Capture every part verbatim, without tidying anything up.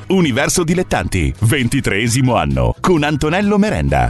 Universo Dilettanti, ventitreesimo anno, con Antonello Merenda.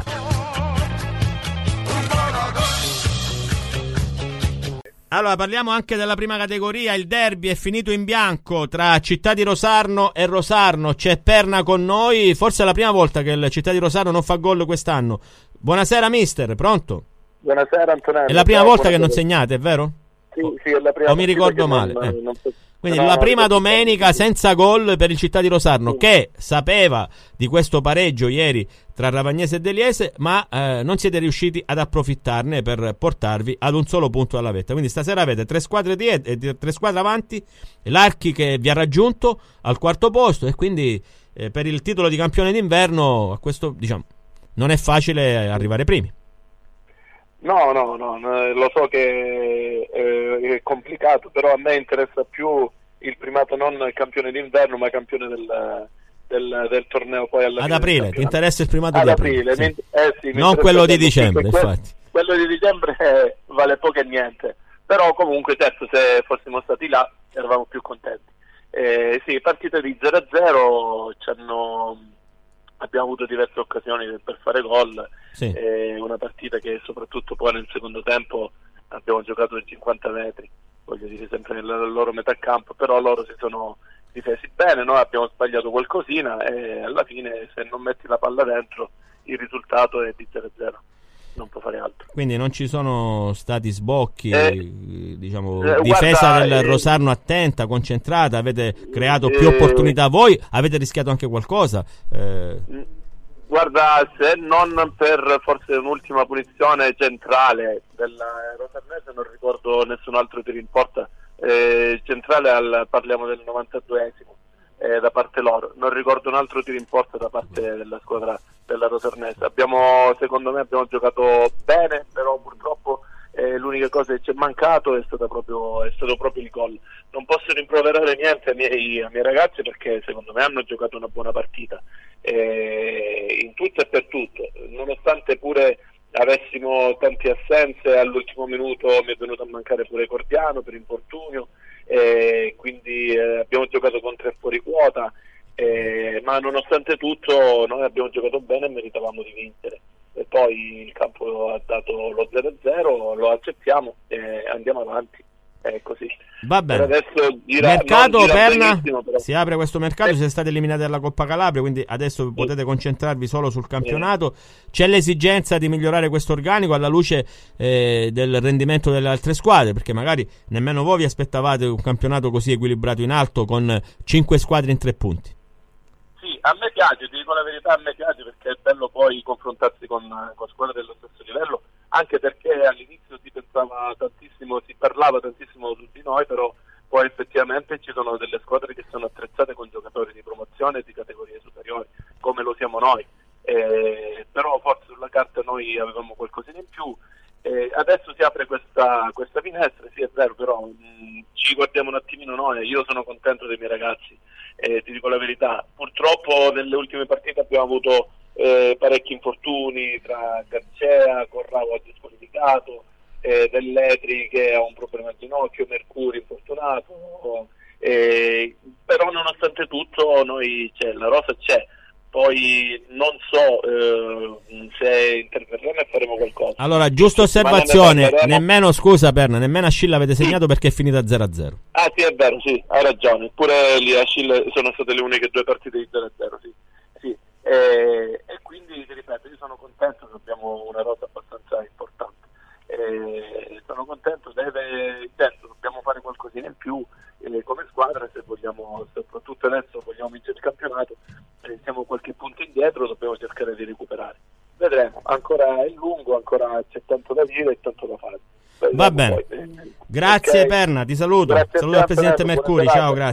Allora, parliamo anche della prima categoria. Il derby è finito in bianco tra Città di Rosarno e Rosarno. C'è Perna con noi. Forse è la prima volta che il Città di Rosarno non fa gol quest'anno. Buonasera mister, pronto? Buonasera Antonello. È la prima Ciao, volta che non buonasera. segnate, è vero? Sì, sì, è la prima O mi ricordo male. non, eh. non... Quindi no, la prima no, domenica senza gol per il Città di Rosarno, sì. che sapeva di questo pareggio ieri tra Ravagnese e Deliese, ma eh, non siete riusciti ad approfittarne per portarvi ad un solo punto alla vetta. Quindi stasera avete tre squadre dietro, eh, tre squadre avanti, l'Archi che vi ha raggiunto al quarto posto, e quindi eh, per il titolo di campione d'inverno a questo, diciamo, non è facile arrivare primi. No, no, no, no, lo so che eh, è complicato, però a me interessa più il primato, non campione d'inverno, ma campione del, del, del torneo poi alla Ad fine. aprile, ti interessa il primato Ad di aprile? aprile, Sì. mi, eh sì, mi non quello di interessa dicembre, quello, infatti. Quello di dicembre eh, vale poco e niente, però comunque certo se fossimo stati là eravamo più contenti. Eh, sì, partite di zero a zero, ci hanno... abbiamo avuto diverse occasioni per fare gol, Sì. eh, una partita che soprattutto poi nel secondo tempo abbiamo giocato di cinquanta metri, voglio dire sempre nella loro metà campo, però loro si sono difesi bene, noi abbiamo sbagliato qualcosina e alla fine se non metti la palla dentro il risultato è di zero a zero, non può fare altro. Quindi non ci sono stati sbocchi, eh, diciamo, eh, difesa guarda, del eh, Rosarno attenta, concentrata, avete creato eh, più opportunità voi, avete rischiato anche qualcosa. Eh, Guarda, se non per forse un'ultima punizione centrale della Rosarnese, non ricordo nessun altro tiro in porta, eh, centrale al, parliamo del novantaduesimo eh, da parte loro, non ricordo un altro tiro in porta da parte della squadra della Rosarnese. Abbiamo, secondo me abbiamo giocato bene, però purtroppo eh, l'unica cosa che ci è mancato è stato proprio, è stato proprio il gol. Non posso rimproverare niente ai miei, ai miei ragazzi, perché secondo me hanno giocato una buona partita eh, in tutto e per tutto, nonostante pure avessimo tante assenze. All'ultimo minuto mi è venuto a mancare pure Cordiano per infortunio, eh, quindi eh, abbiamo giocato con tre fuori quota, eh, ma nonostante tutto noi abbiamo giocato bene e meritavamo di vincere. E poi il campo ha dato lo zero a zero, lo accettiamo e andiamo avanti, è così. Va bene. Per adesso gira, mercato gira Perna, però. si apre questo mercato, Eh. siete stati eliminati dalla Coppa Calabria, quindi adesso potete concentrarvi solo sul campionato. C'è l'esigenza di migliorare questo organico alla luce eh, del rendimento delle altre squadre, perché magari nemmeno voi vi aspettavate un campionato così equilibrato in alto con cinque squadre in tre punti. Sì, a me piace, ti dico la verità, a me piace perché è bello poi confrontarsi con, con squadre dello stesso livello, anche perché all'inizio si pensava tantissimo, si parlava tantissimo su di noi, però poi effettivamente ci sono delle squadre che sono attrezzate con giocatori di promozione e di categorie superiori, come lo siamo noi, eh, però forse sulla carta noi avevamo qualcosina in più. Eh, adesso si apre questa, questa finestra, sì è vero, però mh, ci guardiamo un attimino noi. Io sono contento dei miei ragazzi, eh, ti dico la verità. Purtroppo nelle ultime partite abbiamo avuto eh, parecchi infortuni tra Garcea, Corrao oggi squalificato, eh, Velletri che ha un problema al ginocchio, Mercuri infortunato, eh, però nonostante tutto noi c'è, la rosa c'è. Poi non so eh, se interverremo e faremo qualcosa. Allora, giusta osservazione, nemmeno, scusa Perna, nemmeno Ascilla avete segnato, sì, perché è finita zero a zero. Ah sì, è vero, sì, hai ragione. Pure lì Ascilla sono state le uniche due partite di zero a zero, sì. sì. E, e quindi, ti ripeto, io sono contento che abbiamo una rosa abbastanza importante. E sono contento, deve, certo, dobbiamo fare qualcosina in più eh, come squadra, se vogliamo, soprattutto adesso vogliamo vincere il campionato, eh, siamo qualche punto indietro, dobbiamo cercare di recuperare. Vedremo, ancora è lungo, ancora c'è tanto da dire e tanto da fare. Va bene, poi. Grazie okay. Perna, ti saluto. Grazie saluto al Presidente Mercuri, ciao, grazie.